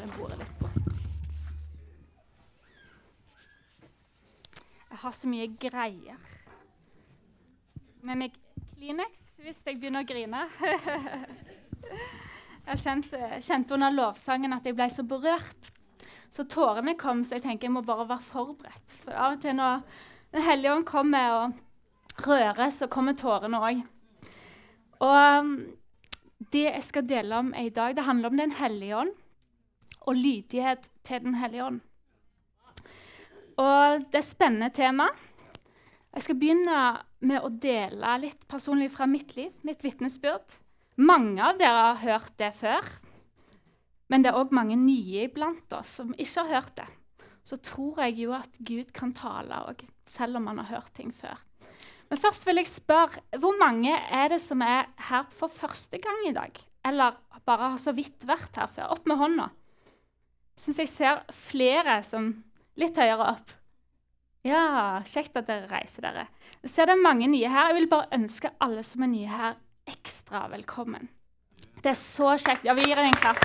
ta det bordet litt på. Jeg har så mye greier. Med meg Kleenex hvis jeg begynner å grine. Jeg kjente under lovsangen at jeg ble så berørt. Så tårene kom, så jeg tenker jeg må bare være forberedt. For av og til når Den hellige ånd kommer og rører, så kommer tårene også. Og det jeg skal dele om i dag, det handler om Den hellige ånd og lydighet til Den hellige ånd. Og det er spennende tema. Jeg skal begynne med å dele litt personlig fra mitt liv, mitt vitnesbyrd. Mange av dere har hørt det før, men det er også mange nye blant oss som ikke har hørt det. Så tror jeg jo at Gud kan tale også, selv om man har hørt ting før. Men først vil jeg spørre, hvor mange er det som er her for første gang i dag? Eller bare har så vidt vært her før? Opp med hånda. Jeg synes jeg ser flere som litt høyere opp. Ja, kjekt at dere reiser dere. Jeg ser det er mange nye her. Jeg vil bare ønske alle som er nye her ekstra velkommen. Det er så kjekt. Ja, vi gir en klapp.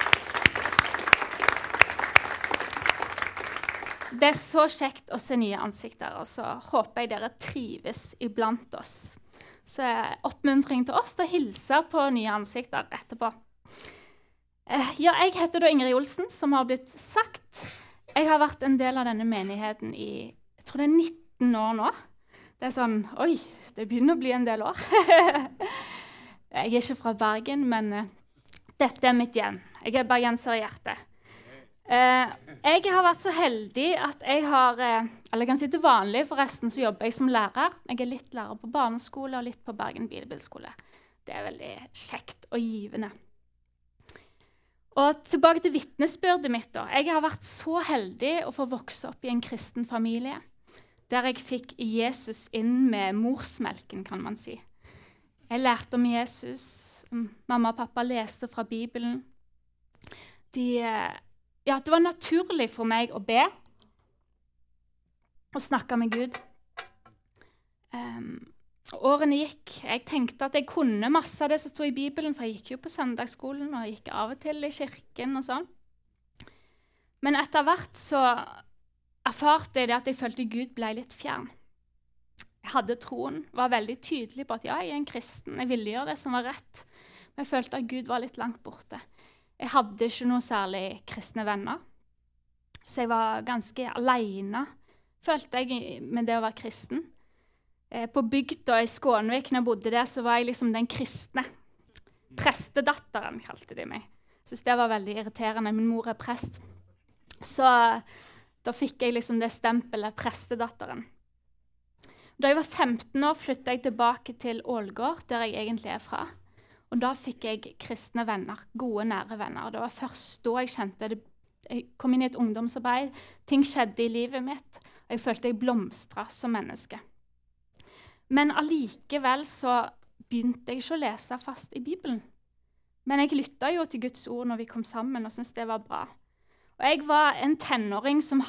Det er så kjekt å se nye ansikter, og så håper jeg dere trives iblant oss. Så oppmuntring til oss til å hilse på nye ansikter etterpå. Ja, jeg heter da Ingrid Olsen, som har blitt sagt. Jeg har vært en del av denne menigheten i, jeg tror det er 19 år nå. Det er sånn, oi, det begynner å bli en del år. Jeg er ikke fra Bergen, men dette er mitt hjem. Jeg er bergenser i hjertet. Jeg har vært så heldig at jeg har, eller jeg kan si til vanlig forresten, så jobber jeg som lærer. Jeg er litt lærer på barneskole og litt på Bergen Bibelskole. Det er veldig kjekt og givende. Og tilbake til vitnesbyrdet mitt da. Jeg har vært så heldig å få vokse opp i en kristen familie, der jeg fikk Jesus inn med morsmelken, kan man si. Jeg lærte om Jesus. Mamma og pappa leste fra Bibelen. Det var naturlig for meg å be og snakke med Gud. Årene gikk. Jeg tenkte at jeg kunne masse av det som stod i Bibelen, for jeg gikk jo på søndagsskolen og gikk av og til i kirken og sånn. Men etter hvert så erfarte jeg det at jeg følte Gud ble litt fjern. Jeg hadde troen, var veldig tydelig på at ja, jeg er en kristen, jeg ville gjøre det som var rett. Men jeg følte at Gud var litt langt borte. Jeg hadde ikke noe særlig kristne venner, så jeg var ganske alene, følte jeg, med det å være kristen. På bygda i Skånevik, når jeg bodde der, så var jeg liksom den kristne. Prestedatteren kalte de meg. Jeg synes det var veldig irriterende. Min mor er prest. Så da fikk jeg liksom det stempelet, prestedatteren. Da jeg var 15 år, flyttet jeg tilbake til Ålgård, der jeg egentlig er fra. Og da fikk jeg kristne venner, gode, nære venner. Det var først da jeg kjente det. Jeg kom inn i et ungdomsarbeid. Ting skjedde i livet mitt, og jeg følte jeg blomstret som menneske. Men allikevel så begynte jeg ikke å lese fast i Bibelen. Men jeg lyttet jo til Guds ord når vi kom sammen, og syntes det var bra. Og jeg var en tenåring som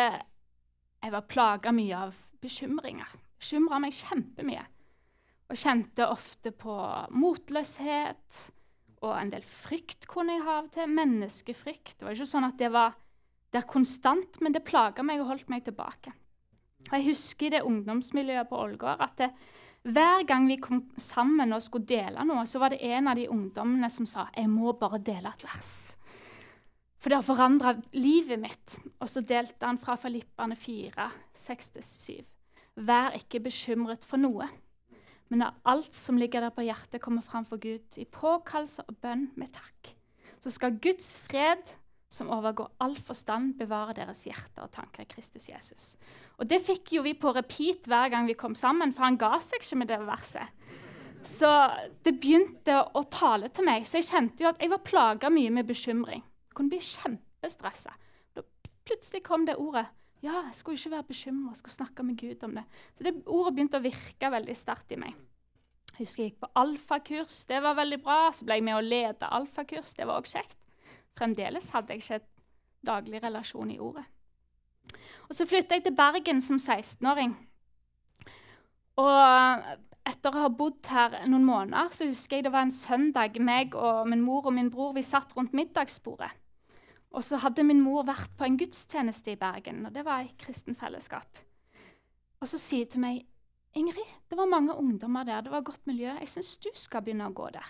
jeg var plaget mye av bekymringer. Bekymret meg kjempemye. Og kjente ofte på motløshet, og en del frykt kunne jeg ha av til, menneskefrykt. Det var ikke sånn at det var der konstant, men det plaget meg og holdt meg tilbake. Og jeg husker i det ungdomsmiljøet på Ålgård at hver gang vi kom sammen og skulle dele noe, så var det en av de ungdommene som sa, jeg må bare dele et vers. For det har forandret livet mitt. Og så delte han fra Filipperne 4, 6-7. Vær ikke bekymret for noe. Men når alt som ligger der på hjertet kommer frem for Gud, i påkallelse og bønn med takk, så skal Guds fred, som overgår all forstand, bevare deres hjerter og tanker i Kristus Jesus. Og det fikk jo vi på repeat hver gang vi kom sammen, for han ga seg ikke med det verset. Så det begynte å tale til meg, så jeg kjente jo at jeg var plaget mye med bekymring. Jeg kunne bli kjempestresset. Da plutselig kom det ordet. Ja, jeg skulle ikke være bekymret, jeg skulle snakke med Gud om det. Så det ordet begynte å virke veldig sterkt i meg. Jeg husker jeg gikk på alfakurs, det var veldig bra. Så ble jeg med å lede alfakurs, det var også kjekt. Fremdeles hadde jeg ikke et daglig relasjon i ordet. Og så flyttet jeg til Bergen som 16-åring. Og etter å ha bodd her noen måneder, så husker jeg det var en søndag, meg og min mor og min bror, vi satt rundt middagsbordet. Og så hadde min mor vært på en gudstjeneste i Bergen, og det var et kristent fellesskap. Og så sier hun til meg, Ingrid, det var mange ungdommer der, det var godt miljø, jeg synes du skal begynne å gå der.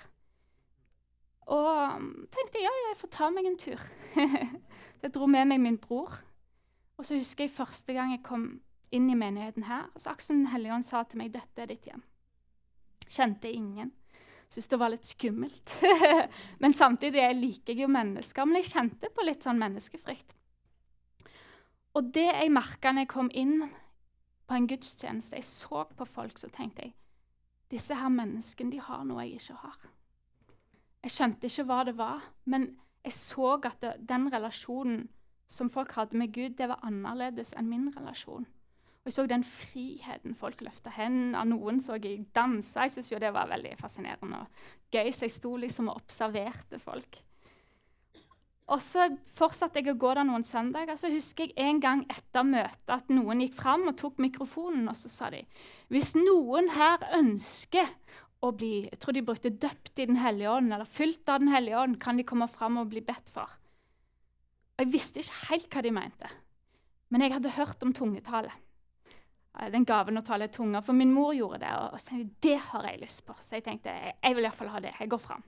Og tenkte jeg, ja, jeg får ta meg en tur. Jeg dro med meg min bror, og så husker jeg første gang jeg kom inn i menigheten her, og så akkurat som Den hellige ånd sa til meg, dette er ditt hjem. Kjente ingen. Synes det var litt skummelt. Men samtidig liker jeg jo mennesker, men jeg kjente på litt sånn menneskefrykt. Og det jeg merket når jeg kom inn på en gudstjeneste, jeg så på folk, så tenkte jeg, disse her menneskene, de har noe jeg ikke har. Jeg skjønte ikke hva det var, men jeg så at den relasjonen som folk hadde med Gud, det var annerledes enn min relasjon. Og jeg så den friheten folk løftet hendene, noen så jeg dansa, jeg synes jo det var veldig fascinerende og gøy, så jeg sto liksom og observerte folk. Og så fortsatte jeg å gå der noen søndager, så husker jeg en gang etter møtet at noen gikk frem og tok mikrofonen, og så sa de, hvis noen her ønsker å bli, jeg tror de brukte døpt i Den hellige ånd, eller fylt av Den hellige ånd, kan de komme frem og bli bedt for. Og jeg visste ikke helt hva de mente, men jeg hadde hørt om tungetale. Den gaven å tale tunga, for min mor gjorde det, og så tenkte jeg, det har jeg lyst på. Så jeg tenkte, jeg vil i hvert fall ha det, jeg går frem.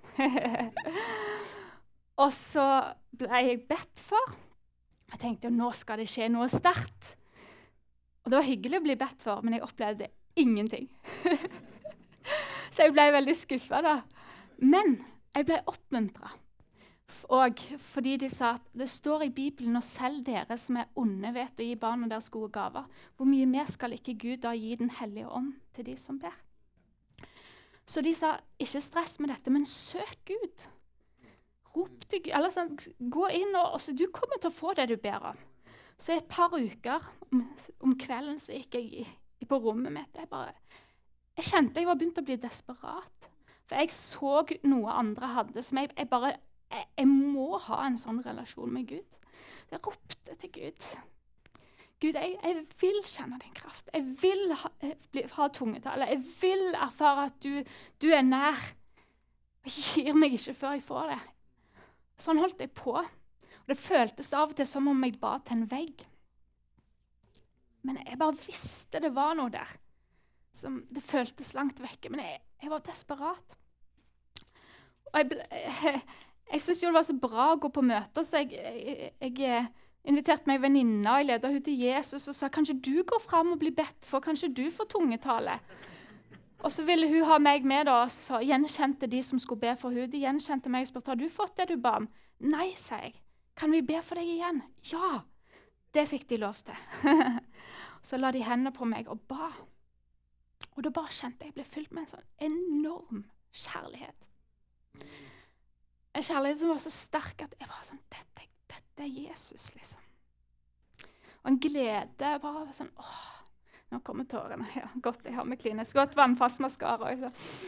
Og så ble jeg bedt for. Jeg tenkte, nå skal det skje noe sterkt. Og det var hyggelig å bli bedt for, men jeg opplevde ingenting. Så jeg ble veldig skuffet da. Men jeg ble oppmuntret. Og fordi de sa at det står i Bibelen, og selv dere som er onde vet å gi barna deres gode gaver, hvor mye mer skal ikke Gud da gi Den hellige ånd til de som ber? Så de sa, ikke stress med dette, men søk Gud. Rop til Gud, eller sånn, gå inn, og du kommer til å få det du ber om. Så i et par uker om kvelden så gikk jeg på rommet mitt. Jeg kjente jeg var begynt å bli desperat. For jeg så noe andre hadde, som jeg må ha en sånn relasjon med Gud. Jeg ropte til Gud. Gud, jeg vil kjenne din kraft. Jeg vil ha tungetale. Jeg vil erfare at du er nær. Jeg gir meg ikke før jeg får det. Sånn holdt jeg på. Og det føltes av og til som om jeg ba til en vegg. Men jeg bare visste det var noe der. Det føltes langt vekke, men jeg var desperat. Og jeg synes jo det var så bra å gå på møter, så jeg inviterte meg venninne, og jeg ledet henne til Jesus og sa, kanskje du går frem og blir bedt for, kanskje du får tungetale. Og så ville hun ha meg med da, og så gjenkjente de som skulle be for henne. De gjenkjente meg og spurte, har du fått det du ba om? Nei, sa jeg. Kan vi be for deg igjen? Ja, det fikk de lov til. Så la de hendene på meg og ba. Og da bare kjente jeg ble fylt med en sånn enorm kjærlighet. En kjærlighet som var så sterk at jeg var sånn, dette er Jesus, liksom. Og en glede, bare sånn, nå kommer tårene. Ja, godt jeg har med klinisk. Godt vannfast maskara også.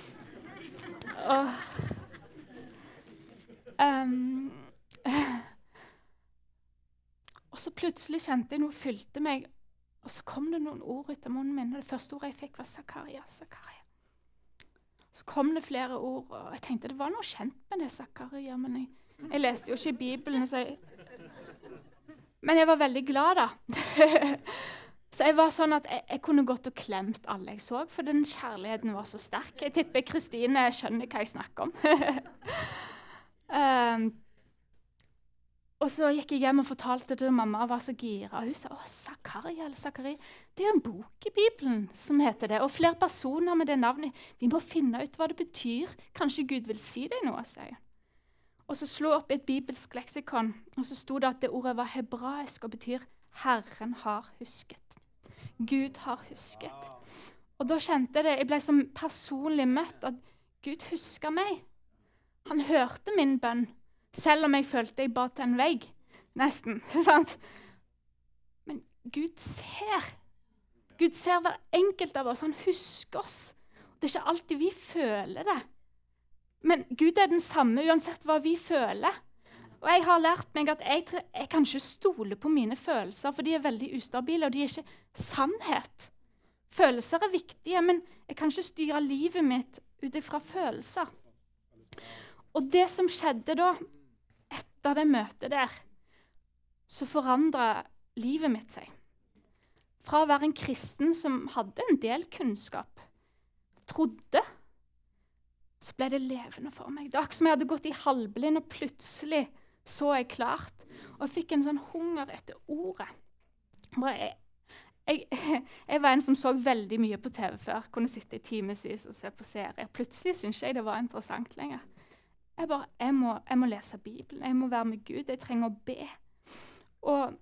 Og så plutselig kjente jeg noe fylte meg, og så kom det noen ord ut av munnen min, og det første ordet jeg fikk var Zakaria, Zakaria. Så kom det flere ord, og jeg tenkte det var noe kjent med det Zakaria, men jeg leste jo ikke i Bibelen, men jeg var veldig glad da. Så jeg var sånn at jeg kunne gått og klemt alle jeg så, for den kjærligheten var så sterk. Jeg tipper Kristine skjønner hva jeg snakker om. Og så gikk jeg hjem og fortalte det til mamma og var så gira. Hun sa, Zakaria eller Zakari, det er jo en bok i Bibelen som heter det, og flere personer med det navnet. Vi må finne ut hva det betyr. Kanskje Gud vil si deg noe, sier jeg. Og så slo jeg opp et bibelsk leksikon, og så sto det at det ordet var hebraisk og betyr Herren har husket. Gud har husket. Og da kjente jeg ble som personlig møtt at Gud husker meg. Han hørte min bønn. Selv om jeg følte jeg ba til en vegg, nesten, sant? Men Gud ser. Gud ser hver enkelt av oss, han husker oss. Det er ikke alltid vi føler det. Men Gud er den samme uansett hva vi føler. Og jeg har lært meg at jeg kan ikke stole på mine følelser, for de er veldig ustabile, og de er ikke sannhet. Følelser er viktige, men jeg kan ikke styre livet mitt ut ifra følelser. Og det som skjedde da, etter det møtet der, så forandret livet mitt seg. Fra å være en kristen som hadde en del kunnskap, trodde, så ble det levende for meg. Det var akkurat som jeg hadde gått i halvblind, og plutselig så jeg klart. Og jeg fikk en sånn hunger etter ordet. Jeg var en som så veldig mye på TV før. Kunne sitte i timesvis og se på serier. Plutselig syntes jeg det var interessant lenger. Jeg må lese Bibelen. Jeg må være med Gud. Jeg trenger å be. Og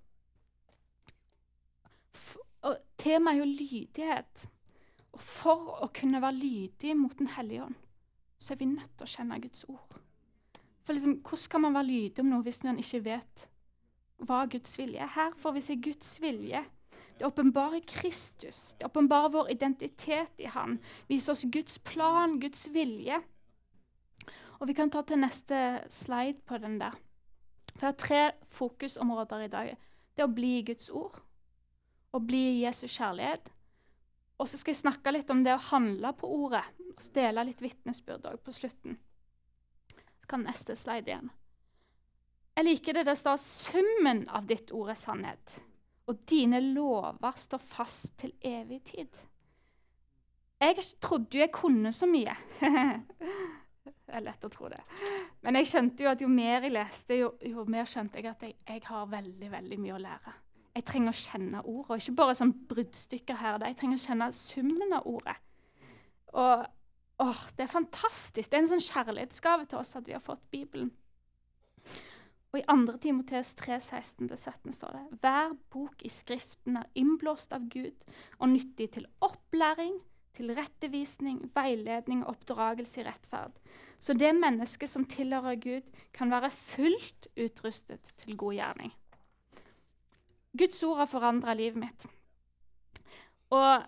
temaet er jo lydighet. Og for å kunne være lydig mot Den hellige ånd, så er vi nødt til å kjenne Guds ord. For liksom, hvordan skal man være lydig om noe hvis man ikke vet hva Guds vilje er? Her får vi se Guds vilje. Det åpenbarer Kristus. Det åpenbarer vår identitet i Han. Viser oss Guds plan, Guds vilje. Og vi kan ta til neste slide på den der. For jeg har 3 fokusområder i dag. Det å bli i Guds ord, å bli i Jesu kjærlighet. Og så skal jeg snakke litt om det å handle på ordet, og dele litt vitnesbyrd også på slutten. Så kan neste slide igjen. Jeg liker det står summen av ditt ord er sannhet, og dine lover står fast til evig tid. Jeg trodde jo jeg kunne så mye. Det er lett å tro det. Men jeg skjønte jo at jo mer jeg leste, jo mer skjønte jeg at jeg har veldig, veldig mye å lære. Jeg trenger å kjenne ordet, og ikke bare sånn bruddstykker her. Jeg trenger å kjenne summen av ordet. Og det er fantastisk. Det er en sånn kjærlighetsgave til oss at vi har fått Bibelen. Og i 2. Timoteus 3, 16-17 står det: Hver bok i Skriften er innblåst av Gud og nyttig til opplæring, til rettevisning, veiledning og oppdragelse i rettferd. Så det mennesket som tilhører Gud, kan være fullt utrustet til god gjerning. Guds ord har forandret livet mitt. Og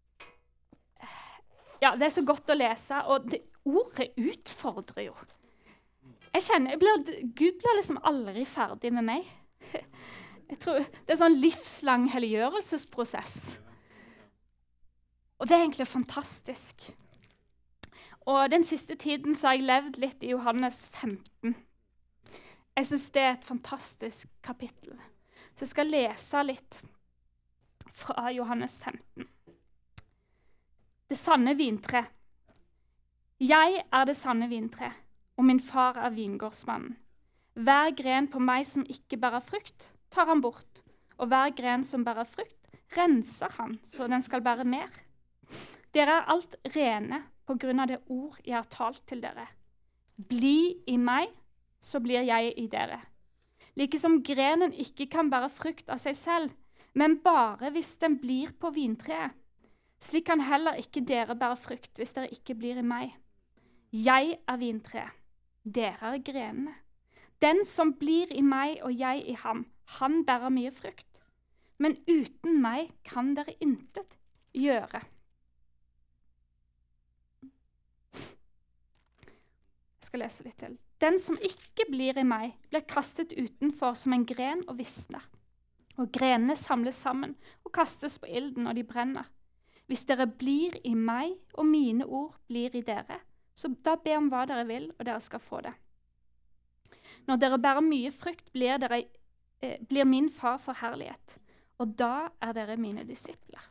ja, det er så godt å lese, og ordet utfordrer jo. Jeg kjenner, Gud blir liksom aldri ferdig med meg. Jeg tror det er sånn livslang helliggjørelsesprosess. Og det er egentlig fantastisk. Og den siste tiden så har jeg levd litt i Johannes 15. Jeg synes det er et fantastisk kapittel. Så jeg skal lese litt fra Johannes 15. Det sanne vintre. Jeg er det sanne vintre, og min far er vingårdsmannen. Hver gren på meg som ikke bærer frukt, tar han bort, og hver gren som bærer frukt, renser han, så den skal bære mer. Dere er alt rene på grunn av det ord jeg har talt til dere. Bli i meg, så blir jeg i dere. Like som grenen ikke kan bære frukt av seg selv, men bare hvis den blir på vintreet. Slik kan heller ikke dere bære frukt hvis dere ikke blir i meg. Jeg er vintreet, dere er grenene. Den som blir i meg og jeg i ham, han bærer mye frukt. Men uten meg kan dere intet gjøre. Jeg skal lese litt til. Den som ikke blir i meg, blir kastet utenfor som en gren og visner. Og grenene samles sammen og kastes på ilden, og de brenner. Hvis dere blir i meg, og mine ord blir i dere, så da be om hva dere vil, og dere skal få det. Når dere bærer mye frukt, blir min far forherliget, og da er dere mine disipler.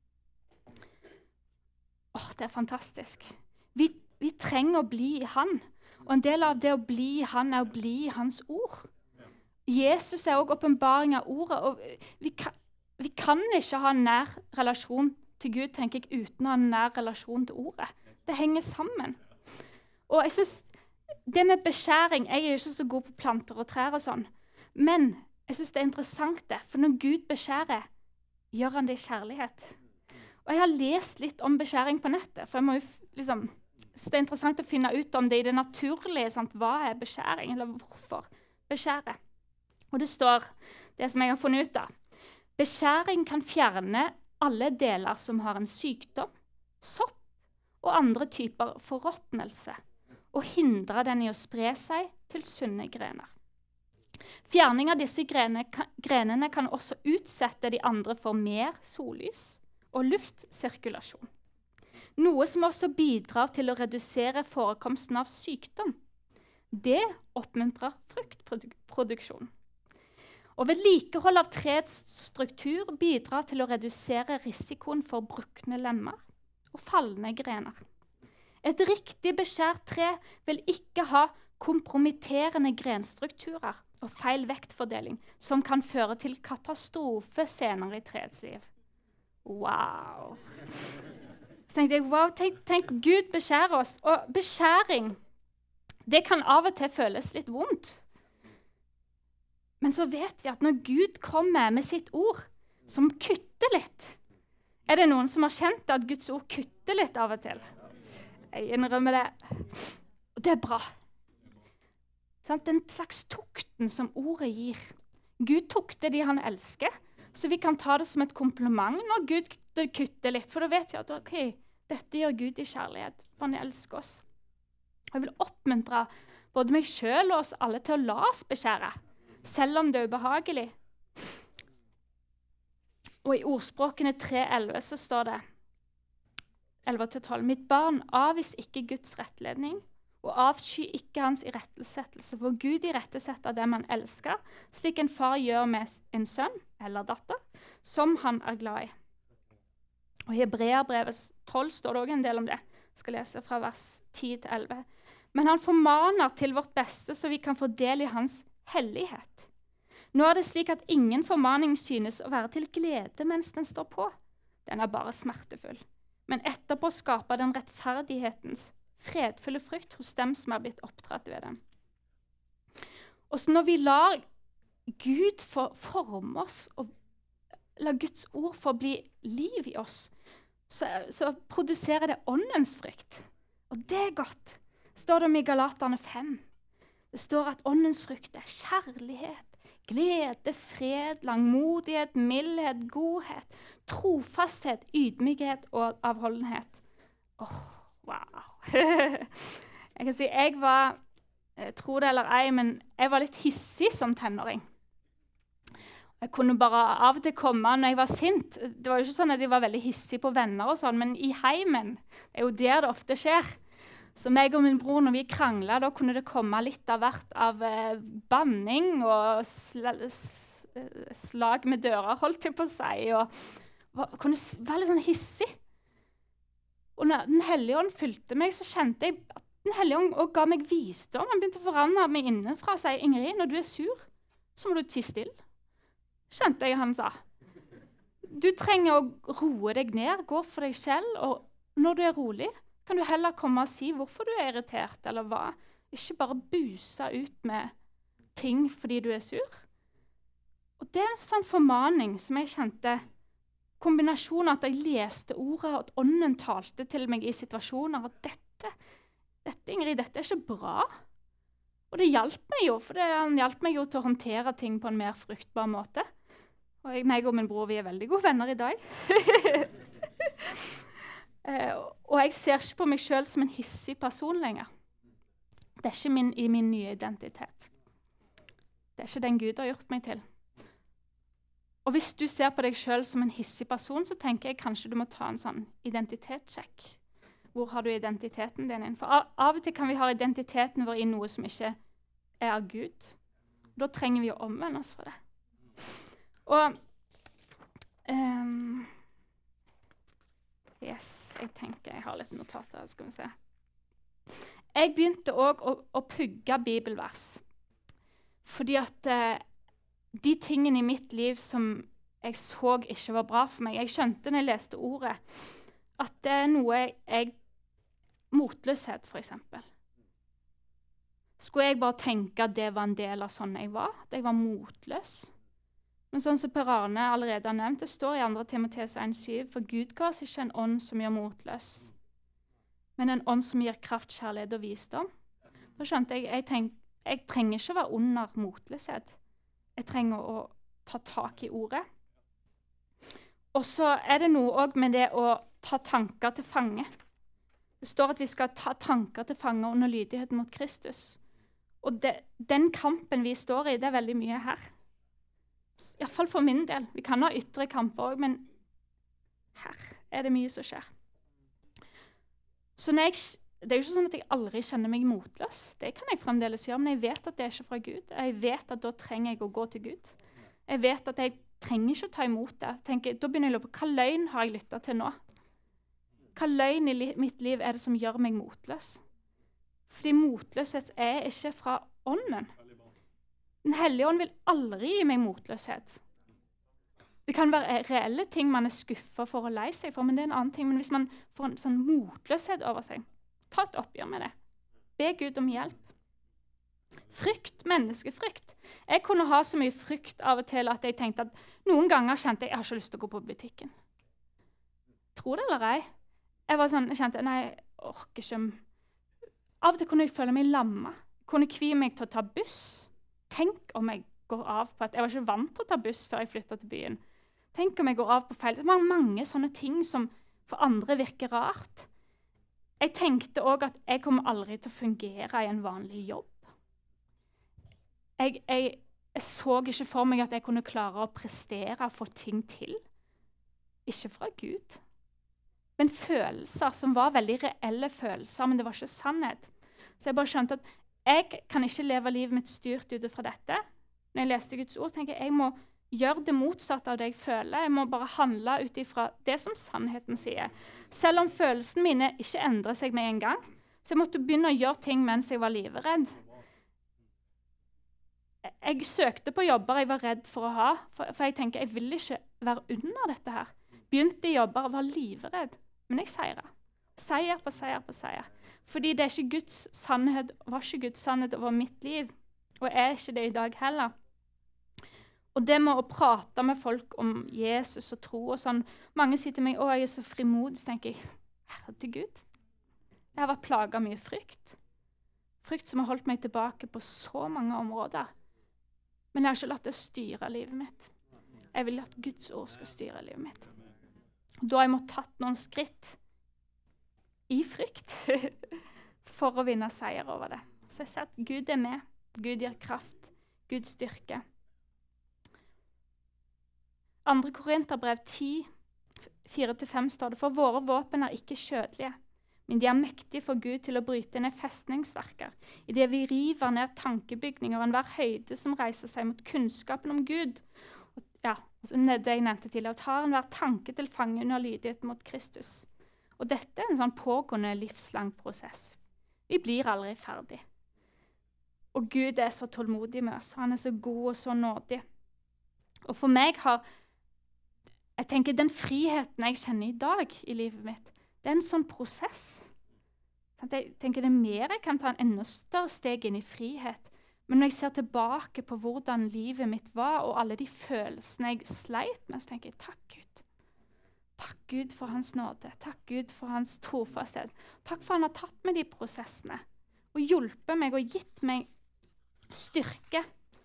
Det er fantastisk. Vi trenger å bli i han. Og en del av det å bli i han er å bli i hans ord. Jesus er også åpenbaring av ordet. Og vi kan ikke ha en nær relasjon til Gud, tenker jeg, uten å ha en nær relasjon til ordet. Det henger sammen. Og jeg synes det med beskjæring, jeg er jo ikke så god på planter og trær og sånn, men jeg synes det er interessant det, for når Gud beskjærer, gjør han det i kjærlighet. Og jeg har lest litt om beskjæring på nettet, for jeg må jo liksom... Så det er interessant å finne ut om det i det naturlige, sant? Hva er beskjæring, eller hvorfor beskjære? Og det står, det som jeg har funnet ut av, beskjæring kan fjerne alle deler som har en sykdom, sopp og andre typer forråtnelse, og hindre den i å spre seg til sunne grener. Fjerning av disse grenene kan også utsette de andre for mer sollys og luftsirkulasjon. Noe som også bidrar til å redusere forekomsten av sykdom. Det oppmuntrer fruktproduksjon. Og vedlikehold av treets struktur bidrar til å redusere risikoen for brukne lemmer og fallende grener. Et riktig beskjært tre vil ikke ha kompromitterende grenstrukturer og feil vektfordeling som kan føre til katastrofe senere i treets liv. Wow! Så tenkte jeg, wow, tenk Gud beskjærer oss. Og beskjæring, det kan av og til føles litt vondt. Men så vet vi at når Gud kommer med sitt ord, som kutter litt, er det noen som har kjent at Guds ord kutter litt av og til? Jeg innrømmer det. Og det er bra. Den slags tukten som ordet gir. Gud tukter de han elsker, så vi kan ta det som et kompliment når Gud kutter litt. For da vet vi at okay, dette gjør Gud i kjærlighet, for han elsker oss. Jeg vil oppmuntre både meg selv og oss alle til å la oss beskjære, selv om det er ubehagelig. Og i ordspråkene 3.11 så står det 11-12. Mitt barn, avvis ikke Guds rettledning, og avsky ikke hans irettesettelse, for Gud irettesetter dem han elsker, slik en far gjør med en sønn eller datter, som han er glad i. Og i Hebreerbrevet 12 står det også en del om det. Jeg skal lese fra vers 10-11. Men han formaner til vårt beste, så vi kan få del i hans hellighet. Nå er det slik at ingen formaning synes å være til glede mens den står på. Den er bare smertefull. Men etterpå skaper den rettferdighetens fredfulle frykt hos dem som er blitt oppdratt ved dem. Og så når vi lar Gud forme oss, og lar Guds ord få bli liv i oss, så produserer det åndens frykt. Og det er godt. Det står det om i Galaterne 5. Det står at åndens frykt er kjærlighet, glede, fred, langmodighet, mildhet, godhet, trofasthet, ydmykhet og avholdenhet. Wow. Jeg kan si, tro det eller ei, men jeg var litt hissig som tenåring. Jeg kunne bare av og til komme når jeg var sint. Det var jo ikke sånn at jeg var veldig hissig på venner og sånn, men i heimen, det er jo der det ofte skjer. Så meg og min bror, når vi kranglet, da kunne det komme litt av hvert av banning og slag med dører, holdt jeg på å si, og kunne være litt sånn hissig. Og når Den hellige ånd fylte meg, så kjente jeg at Den hellige ånd ga meg visdom. Han begynte å forandre meg innenfra og si, Ingrid, når du er sur, så må du tie stille. Kjente jeg han sa. Du trenger å roe deg ned, gå for deg selv, og når du er rolig, kan du heller komme og si hvorfor du er irritert, eller hva. Ikke bare buse ut med ting fordi du er sur. Og det er en sånn formaning som jeg kjente, kombinasjonen at jeg leste ordet, at ånden talte til meg i situasjoner, at dette Ingrid, dette er ikke bra. Og det hjalp meg jo, for han hjalp meg jo til å håndtere ting på en mer fruktbar måte. Og meg og min bror, vi er veldig gode venner i dag. Og jeg ser ikke på meg selv som en hissig person lenger. Det er ikke i min nye identitet. Det er ikke den Gud har gjort meg til. Og hvis du ser på deg selv som en hissig person, så tenker jeg kanskje du må ta en sånn identitetssjekk. Hvor har du identiteten din inn? For av og til kan vi ha identiteten vår i noe som ikke er av Gud. Da trenger vi å omvende oss for det. Og jeg tenker jeg har litt notater, skal vi se. Jeg begynte også å pugge bibelvers. Fordi at de tingene i mitt liv som jeg så ikke var bra for meg, jeg skjønte når jeg leste ordet, at det er noe motløshet for eksempel. Skulle jeg bare tenke at det var en del av sånn jeg var, at jeg var motløs? Men sånn som Per Arne allerede har nevnt, det står i 2. Timoteus 1,7, for Gud ga oss ikke en ånd som gjør motløs, men en ånd som gir kraft, kjærlighet og visdom. Da skjønte jeg trenger ikke å være under motløshet. Jeg trenger å ta tak i ordet. Og så er det noe også med det å ta tanker til fange. Det står at vi skal ta tanker til fange under lydighet mot Kristus. Og den kampen vi står i, det er veldig mye her. I hvert fall for min del. Vi kan ha ytre kamper også, men her er det mye som skjer. Så det er jo ikke sånn at jeg aldri kjenner meg motløs. Det kan jeg fremdeles gjøre, men jeg vet at det er ikke fra Gud. Jeg vet at da trenger jeg å gå til Gud. Jeg vet at jeg trenger ikke å ta imot det. Da begynner jeg å lure på, hva løgn har jeg lyttet til nå? Hva løgn i mitt liv er det som gjør meg motløs? Fordi motløshet er ikke fra ånden. Den hellige ånd vil aldri gi meg motløshet. Det kan være reelle ting man er skuffet for å lei seg for, men det er en annen ting. Men hvis man får en sånn motløshet over seg, ta et oppgjør med det. Be Gud om hjelp. Frykt, menneskefrykt. Jeg kunne ha så mye frykt av og til at jeg tenkte at noen ganger kjente jeg har ikke lyst til å gå på butikken. Tro det eller ei. Jeg kjente, nei, jeg orker ikke. Av og til kunne jeg føle meg lamma. Kunne kvie meg til å ta buss. Tenk om jeg går av på at jeg var ikke vant til å ta buss før jeg flyttet til byen. Tenk om jeg går av på feil. Det var mange sånne ting som for andre virker rart. Jeg tenkte også at jeg kommer aldri til å fungere i en vanlig jobb. Jeg så ikke for meg at jeg kunne klare å prestere og få ting til. Ikke fra Gud. Men følelser som var veldig reelle følelser, men det var ikke sannhet. Så jeg bare skjønte at jeg kan ikke leve livet mitt styrt ut fra dette. Når jeg leste Guds ord, tenker jeg må gjøre det motsatte av det jeg føler. Jeg må bare handle ut ifra det som sannheten sier. Selv om følelsene mine ikke endrer seg med en gang, så jeg måtte begynne å gjøre ting mens jeg var livredd. Jeg søkte på jobber jeg var redd for å ha, for jeg tenker jeg vil ikke være under dette her. Begynte i jobber og var livredd, men jeg seiret. Seier på seier på seier. Fordi det er ikke Guds sannhet, var ikke Guds sannhet over mitt liv, og er ikke det i dag heller. Og det med å prate med folk om Jesus og tro og sånn, mange sier til meg, å, jeg er så frimodig, så tenker jeg, herre til Gud. Jeg har vært plaget av mye frykt. Frykt som har holdt meg tilbake på så mange områder. Men jeg har ikke latt det styre livet mitt. Jeg vil at Guds ord skal styre livet mitt. Da har jeg måttet tatt noen skritt i frykt for å vinne seier over det. Så jeg ser at Gud er med. Gud gir kraft. Gud styrke. 2. Korinterbrev 10, 4-5 står det, for våre våpen er ikke kjødelige, men de er mektige for Gud til å bryte ned festningsverker, i det vi river ned tankebygninger og enhver høyde som reiser seg mot kunnskapen om Gud. Og, det jeg nevnte tidligere, og tar enhver tanke til fange under lydighet mot Kristus. Og dette er en sånn pågående livslang prosess. Vi blir aldri ferdig. Og Gud er så tålmodig med oss, han er så god og så nådig. Og for meg jeg tenker den friheten jeg kjenner i dag i livet mitt, det er en sånn prosess. Jeg tenker det er mer jeg kan ta en enda større steg inn i frihet. Men når jeg ser tilbake på hvordan livet mitt var, og alle de følelsene jeg sleit med, så tenker jeg, takk Gud. Takk Gud for hans nåde. Takk Gud for hans trofasthet. Takk for han har tatt med de prosessene, og hjulpet meg og gitt meg styrke.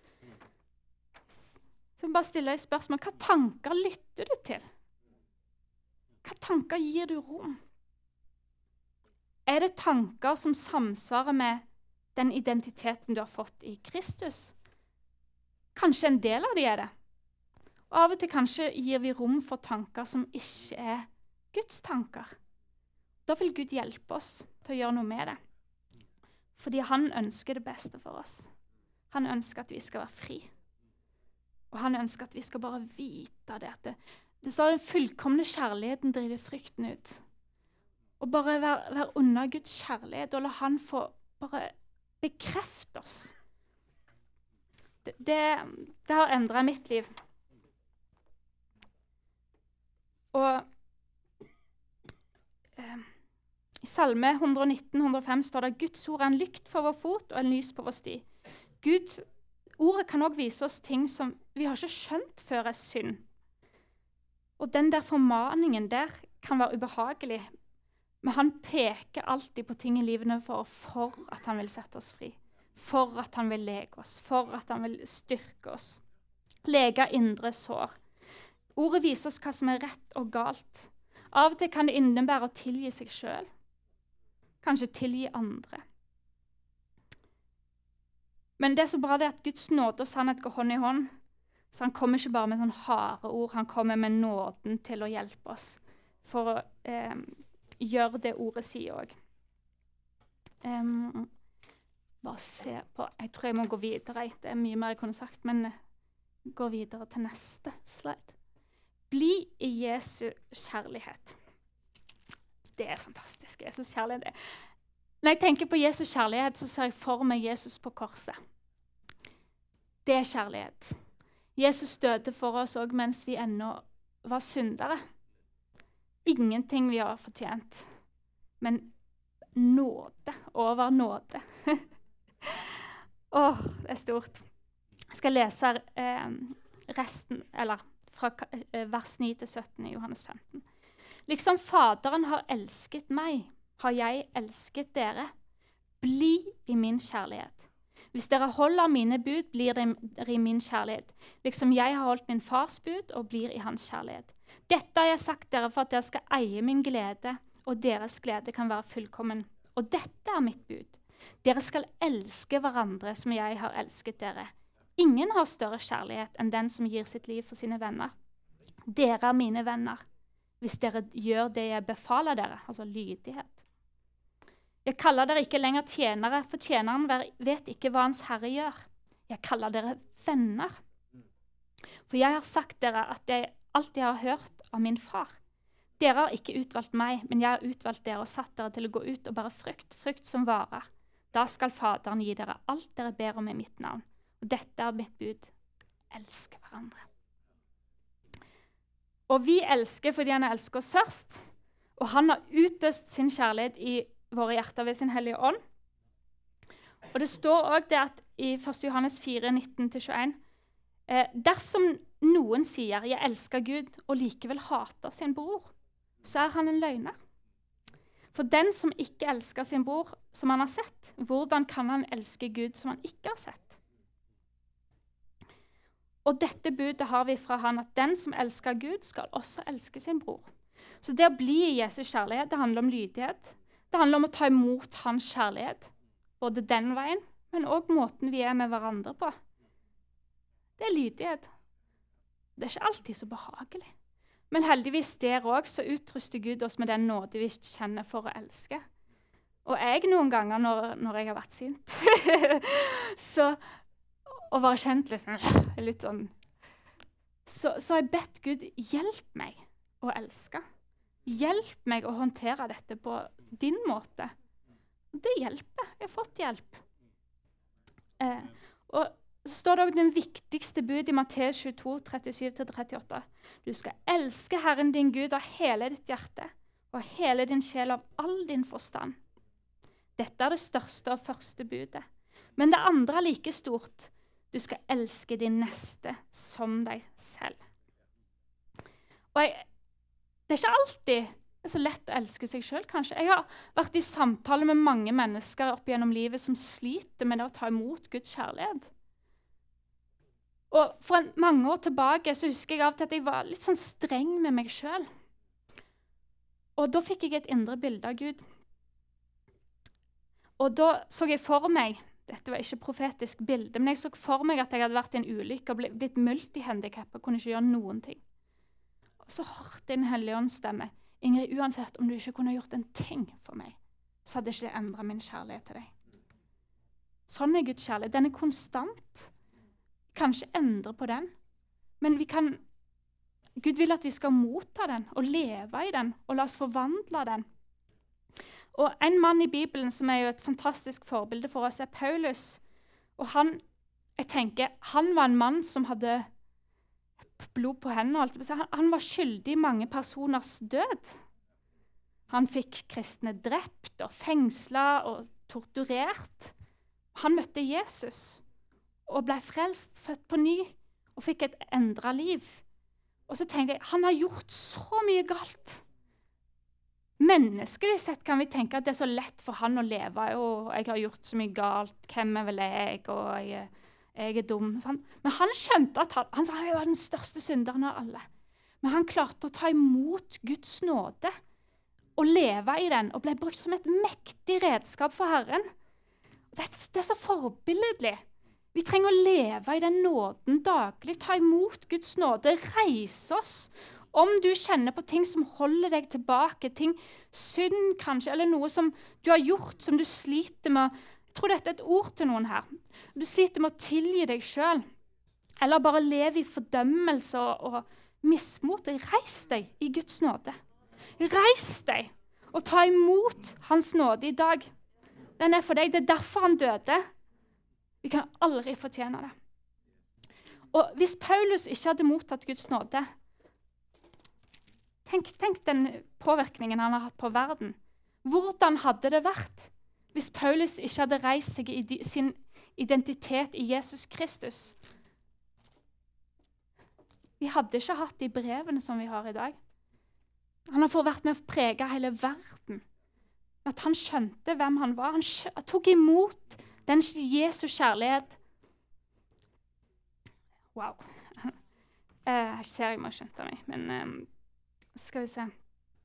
Så jeg bare stiller deg spørsmål, hva tanker lytter du til? Hva tanker gir du rom? Er det tanker som samsvarer med den identiteten du har fått i Kristus? Kanskje en del av de er det. Og av og til kanskje gir vi rom for tanker som ikke er Guds tanker. Da vil Gud hjelpe oss til å gjøre noe med det. Fordi han ønsker det beste for oss. Han ønsker at vi skal være fri. Og han ønsker at vi skal bare vite det. Det står den fullkomne kjærligheten driver frykten ut. Og bare være under Guds kjærlighet, og la han få bare bekrefte oss. Det har endret mitt liv. Og i Salme 119-105 står det, Guds ord er en lykt for vår fot og en lys på vår sti. Ordet kan også vise oss ting som vi har ikke skjønt før er synd. Og den der formaningen der kan være ubehagelig, men han peker alltid på ting i livene for at han vil sette oss fri, for at han vil lege oss, for at han vil styrke oss, lege indre sår. Ordet viser oss hva som er rett og galt. Av og til kan det innebære å tilgi seg selv, kanskje tilgi andre. Men det er så bra det at Guds nåde og sannhet går hånd i hånd. Så han kommer ikke bare med sånne harde ord, han kommer med nåden til å hjelpe oss for å gjøre det ordet sier også. Bare se på, jeg tror jeg må gå videre, det er mye mer jeg kunne sagt, men gå videre til neste slide. Bli i Jesu kjærlighet. Det fantastisk, Jesus kjærlighet. Når jeg tenker på Jesus kjærlighet, så ser jeg for meg Jesus på korset. Det kjærlighet. Jesus døde for oss også mens vi ennå var syndere. Ingenting vi har fortjent, men nåde over nåde. Det er stort. Jeg skal lese resten, eller fra vers 9-17 i Johannes 15. Liksom Faderen har elsket meg, har jeg elsket dere. Bli i min kjærlighet. Hvis dere holder mine bud, blir dere i min kjærlighet, liksom jeg har holdt min fars bud og blir i hans kjærlighet. Dette har jeg sagt dere for at dere skal eie min glede, og deres glede kan være fullkommen. Og dette er mitt bud. Dere skal elske hverandre som jeg har elsket dere. Ingen har større kjærlighet enn den som gir sitt liv for sine venner. Dere er mine venner, hvis dere gjør det jeg befaler dere, altså lydighet. Jeg kaller dere ikke lenger tjenere, for tjeneren vet ikke hva hans herre gjør. Jeg kaller dere venner. For jeg har sagt dere at jeg alltid har hørt av min far. Dere har ikke utvalgt meg, men jeg har utvalgt dere og satt dere til å gå ut og bære frukt som varer. Da skal Faderen gi dere alt dere ber om i mitt navn. Og dette er mitt bud. Elsk hverandre. Og vi elsker fordi han elsker oss først. Og han har utøst sin kjærlighet i våre hjerter ved sin hellige ånd. Og det står også det at i 1. Johannes 4, 19-21, dersom noen sier, jeg elsker Gud, og likevel hater sin bror, så er han en løgner. For den som ikke elsker sin bror som han har sett, hvordan kan han elske Gud som han ikke har sett? Og dette budet har vi fra han, at den som elsker Gud skal også elske sin bror. Så det å bli i Jesus kjærlighet, det handler om lydighet. Det handler om å ta imot hans kjærlighet, både den veien, men også måten vi er med hverandre på. Det er lydighet. Det er ikke alltid så behagelig. Men heldigvis der også så utruster Gud oss med den nåde vi kjenner for å elske. Og jeg noen ganger når jeg har vært sint, så og var kjent liksom, litt sånn, så har jeg bedt Gud, hjelp meg å elske. Hjelp meg å håndtere dette på din måte. Det hjelper. Jeg har fått hjelp. Og så står det også den viktigste bud i Matteus 22, 37-38. Du skal elske Herren din Gud av hele ditt hjerte, og hele din sjel av all din forstand. Dette er det største og første budet. Men det andre er like stort. Du skal elske din neste som deg selv. Og det er ikke alltid så lett å elske seg selv, kanskje. Jeg har vært i samtale med mange mennesker opp gjennom livet som sliter med det å ta imot Guds kjærlighet. Og for mange år tilbake så husker jeg av og til at jeg var litt sånn streng med meg selv. Og da fikk jeg et indre bilde av Gud. Og da så jeg for meg, dette var ikke profetisk bilde, men jeg så for meg at jeg hadde vært i en ulykke og blitt multihandikappet og kunne ikke gjøre noen ting. Og så hørte jeg en helligåndsstemme. Ingrid, uansett om du ikke kunne gjort en ting for meg, så hadde ikke det endret min kjærlighet til deg. Sånn er Guds kjærlighet. Den er konstant. Kanskje endre på den, men Gud vil at vi skal motta den og leve i den og la oss forvandle den. Og en mann i Bibelen som er jo et fantastisk forbilde for oss er Paulus. Og han var en mann som hadde blod på hendene. Han var skyldig i mange personers død. Han fikk kristne drept og fengslet og torturert. Han møtte Jesus og ble frelst, født på ny, og fikk et endret liv. Og så tenkte jeg, han har gjort så mye galt. Menneskelig sett kan vi tenke at det er så lett for han å leve. Jeg har gjort så mye galt, hvem er vel jeg, og jeg er dum. Men han skjønte at han var den største synderen av alle. Men han klarte å ta imot Guds nåde, og leve i den, og ble brukt som et mektig redskap for Herren. Det er så forbilledlig. Vi trenger å leve i den nåden daglig, ta imot Guds nåde, reise oss. Om du kjenner på ting som holder deg tilbake, synd kanskje, eller noe som du har gjort, som du sliter med. Jeg tror dette er et ord til noen her. Du sliter med å tilgi deg selv. eller bare lever i fordømmelse og mismot. Reis deg i Guds nåde. Reis deg og ta imot hans nåde i dag. Den er for deg. Det er derfor han døde. Vi kan aldri fortjene det. Og hvis Paulus ikke hadde mottatt Guds nåde, tenk den påvirkningen han har hatt på verden. Hvordan hadde det vært hvis Paulus ikke hadde reist seg i sin identitet i Jesus Kristus? Vi hadde ikke hatt de brevene som vi har i dag. Han har vært med å prege hele verden. At han skjønte hvem han var. Han tok imot den Jesu kjærlighet. Wow. Jeg ser jeg må skjønte meg, men skal vi se.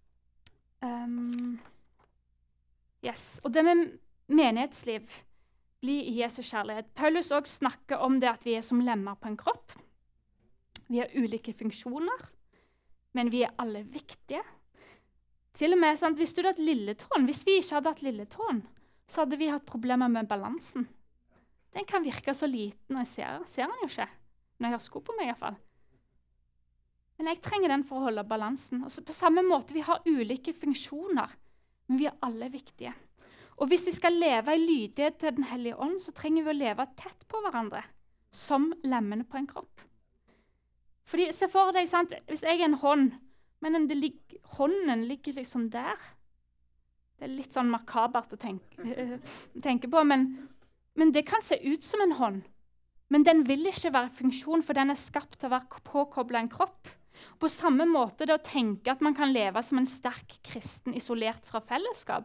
Yes. Og det med menighetsliv blir i Jesu kjærlighet. Paulus også snakker om det at vi er som lemmer på en kropp. Vi har ulike funksjoner, men vi er alle viktige. Til og med, sant, hvis du hadde hatt lilletåen, hvis vi ikke hadde hatt lilletåen, så hadde vi hatt problemer med balansen. Den kan virke så liten, og jeg ser den jo ikke, når jeg har sko på meg i hvert fall. Men jeg trenger den for å holde balansen. Og så på samme måte, vi har ulike funksjoner, men vi er alle viktige. Og hvis vi skal leve i lydighet til Den hellige ånd, så trenger vi å leve tett på hverandre, som lemmene på en kropp. Fordi, se for deg, sant, hvis jeg er en hånd, men hånden ligger liksom der. Det er litt sånn makabert å tenke på, men det kan se ut som en hånd. Men den vil ikke være funksjon, for den er skapt til å være påkoblet en kropp. På samme måte det å tenke at man kan leve som en sterk kristen isolert fra fellesskap.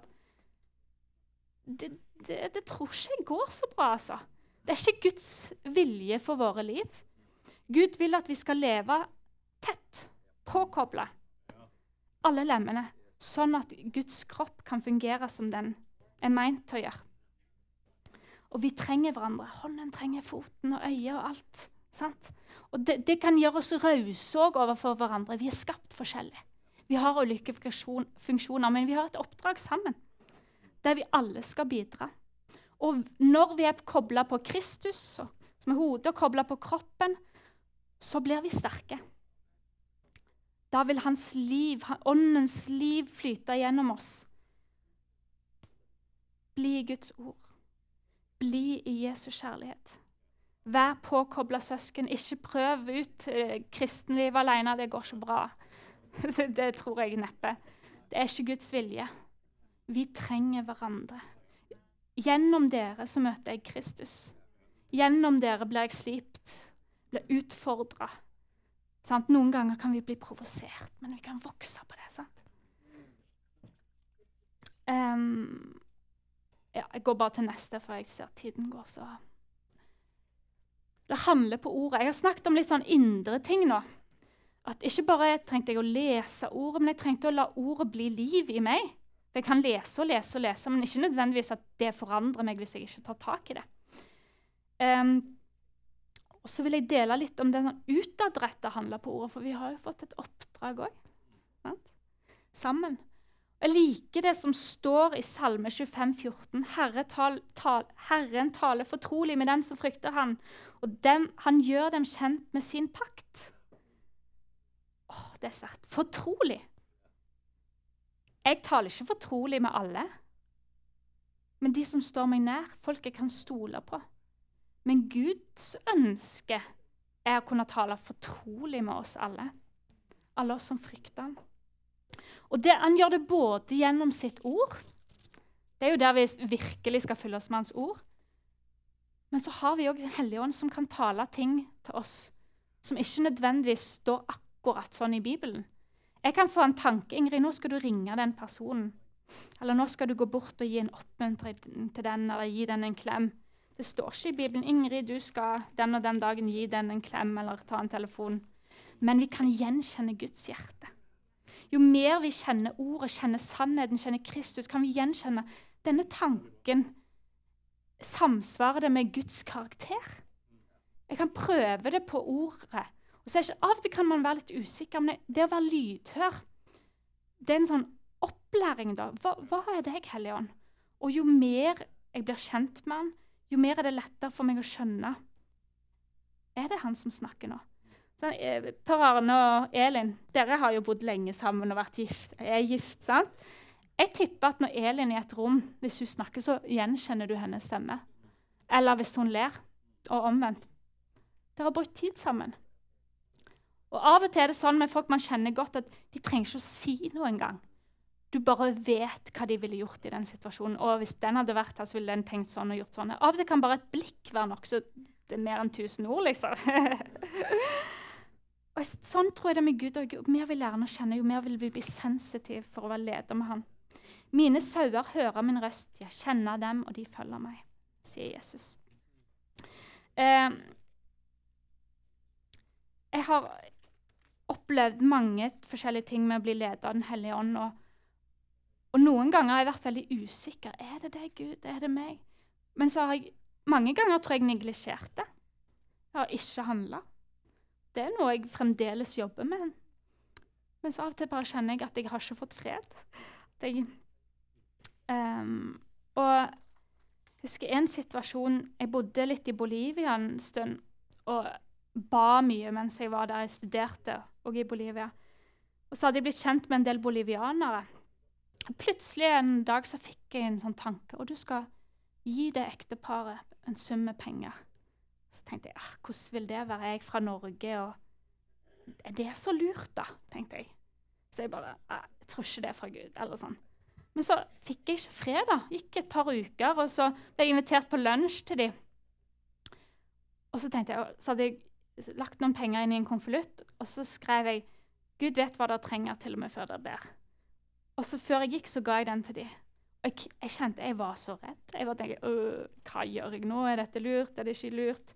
Det tror ikke jeg går så bra, altså. Det er ikke Guds vilje for våre liv. Gud vil at vi skal leve tett, påkoblet, alle lemmene, sånn at Guds kropp kan fungere som den er meint til å gjøre. Og vi trenger hverandre. Hånden trenger foten og øyet og alt. Sant? Og det kan gjøre oss rause overfor hverandre. Vi er skapt forskjellig. Vi har ulike funksjoner, men vi har et oppdrag sammen, der vi alle skal bidra. Og når vi er koblet på Kristus, som er hodet, og koblet på kroppen, så blir vi sterke. Da vil hans liv, åndens liv, flyte gjennom oss. Bli i Guds ord. Bli i Jesu kjærlighet. Vær påkoblet søsken. Ikke prøv ut kristenliv alene. Det går ikke bra. Det tror jeg neppe. Det er ikke Guds vilje. Vi trenger hverandre. Gjennom dere så møter jeg Kristus. Gjennom dere blir jeg slipt. Blir utfordret. Sant? Noen ganger kan vi bli provosert, men vi kan vokse på det. Sant? Jeg går bare til neste, for jeg ser tiden går så. Det handler på ordet. Jeg har snakket om litt sånn indre ting nå. At ikke bare trengte jeg å lese ordet, men jeg trengte å la ordet bli liv i meg. Jeg kan lese og lese og lese, men ikke nødvendigvis at det forandrer meg hvis jeg ikke tar tak i det. Og så vil jeg dele litt om det sånn utadrettet handler på ordet, for vi har jo fått et oppdrag også. Sammen. Jeg liker det som står i Salme 25,14. Herren taler fortrolig med dem som frykter han, og han gjør dem kjent med sin pakt. Det er sterkt. Fortrolig. Jeg taler ikke fortrolig med alle, men de som står meg nær, folk jeg kan stole på. Men Guds ønske er å kunne tale fortrolig med oss alle. Alle oss som frykter han. Og han gjør det både gjennom sitt ord. Det er jo der vi virkelig skal fylle oss med hans ord. Men så har vi også Den hellige ånd som kan tale ting til oss som ikke nødvendigvis står akkurat sånn i Bibelen. Jeg kan få en tanke. Ingrid, nå skal du ringe den personen. Eller nå skal du gå bort og gi en oppmuntring til den, eller gi den en klem. Det står ikke i Bibelen, Ingrid, du skal den og den dagen gi den en klem eller ta en telefon. Men vi kan gjenkjenne Guds hjerte. Jo mer vi kjenner ordet, kjenner sannheten, kjenner Kristus, kan vi gjenkjenne denne tanken. Samsvarer det med Guds karakter? Jeg kan prøve det på ordet. Og så av og til kan man være litt usikker, men det å være lydhør, det er en sånn opplæring da. Hva er det, Hellige Ånd? Og jo mer jeg blir kjent med han, jo mer er det lettere for meg å skjønne er det han som snakker nå? Så, Per Arne og Elin, dere har jo bodd lenge sammen og vært gift, sant? Jeg tipper at når Elin er i et rom, hvis hun snakker, så gjenkjenner du hennes stemme. Eller hvis hun ler, og omvendt. Dere har brukt tid sammen. Og av og til er det sånn med folk man kjenner godt, at de trenger ikke å si noe engang. Du bare vet hva de ville gjort i den situasjonen. Og hvis den hadde vært her, så ville den tenkt sånn og gjort sånn. Av og til kan bare et blikk være nok, så det er mer enn 1000 ord, liksom. Og sånn tror jeg det med Gud. Og jo mer vi lærer han å kjenne, jo mer vil vi bli sensitive for å være leder med han. Mine sauer hører min røst, jeg kjenner dem, og de følger meg, sier Jesus. Jeg har opplevd mange forskjellige ting med å bli leder av Den hellige ånd, og noen ganger har jeg vært veldig usikker. Er det Gud? Er det meg? Men så har jeg mange ganger tror jeg neglisjert det. Jeg har ikke handlet. Det er noe jeg fremdeles jobber med. Men så av og til bare kjenner jeg at jeg har ikke fått fred. Og jeg husker en situasjon, jeg bodde litt i Bolivia en stund, og ba mye mens jeg var der, jeg studerte og i Bolivia. Og så hadde jeg blitt kjent med en del bolivianere. Plutselig en dag så fikk jeg en sånn tanke, og du skal gi det ekteparet en sum med penger. Så tenkte jeg, hvordan vil det være? Jeg fra Norge, og er det så lurt da, tenkte jeg. Så jeg bare, jeg tror ikke det er fra Gud, eller sånn. Men så fikk jeg ikke fred da. Gikk et par uker, og så ble jeg invitert på lunsj til dem. Og så tenkte jeg, så hadde jeg lagt noen penger inn i en konvolutt, og så skrev jeg, Gud vet hva dere trenger til og med før dere ber. Og så før jeg gikk, så ga jeg den til dem. Og jeg kjente jeg var så redd. Jeg bare tenkte, hva gjør jeg nå? Er dette lurt? Er det ikke lurt?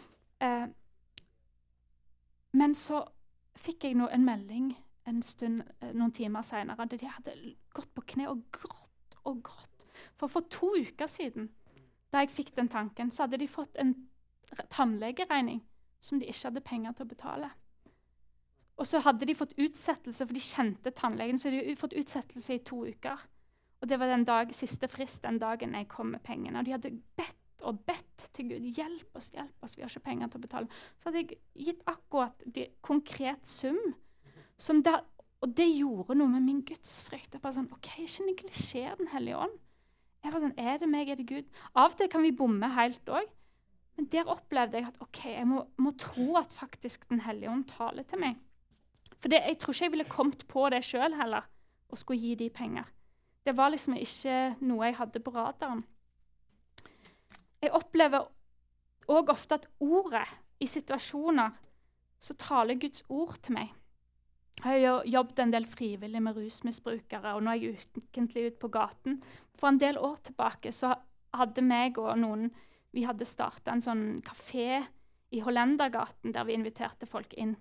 Men så fikk jeg en melding en stund, noen timer senere, at de hadde gått på kne og grått. For 2 uker siden, da jeg fikk den tanken, så hadde de fått en tannlegeregning som de ikke hadde penger til å betale. Og så hadde de fått utsettelse, for de kjente tannlegen, så de hadde fått utsettelse i 2 uker. Og det var den siste frist, den dagen jeg kom med pengene. Og de hadde bedt til Gud, hjelp oss, vi har ikke penger til å betale. Så hadde jeg gitt akkurat konkret sum, og det gjorde noe med min gudsfrykt. Jeg bare sånn, ok, ikke neglisjer Den hellige ånd. Jeg var sånn, er det meg, er det Gud? Av og til kan vi bomme helt også, men der opplevde jeg at ok, jeg må tro at faktisk Den hellige ånd taler til meg. For jeg tror ikke jeg ville kommet på det selv heller, og skulle gi de penger. Det var liksom ikke noe jeg hadde på radaren. Jeg opplever også ofte at ordet i situasjoner, så taler Guds ord til meg. Jeg har jobbet en del frivillig med rusmisbrukere, og nå er jeg ukentlig ute på gaten. For en del år tilbake så hadde meg og noen, vi hadde startet en sånn kafé i Hollendergaten, der vi inviterte folk inn.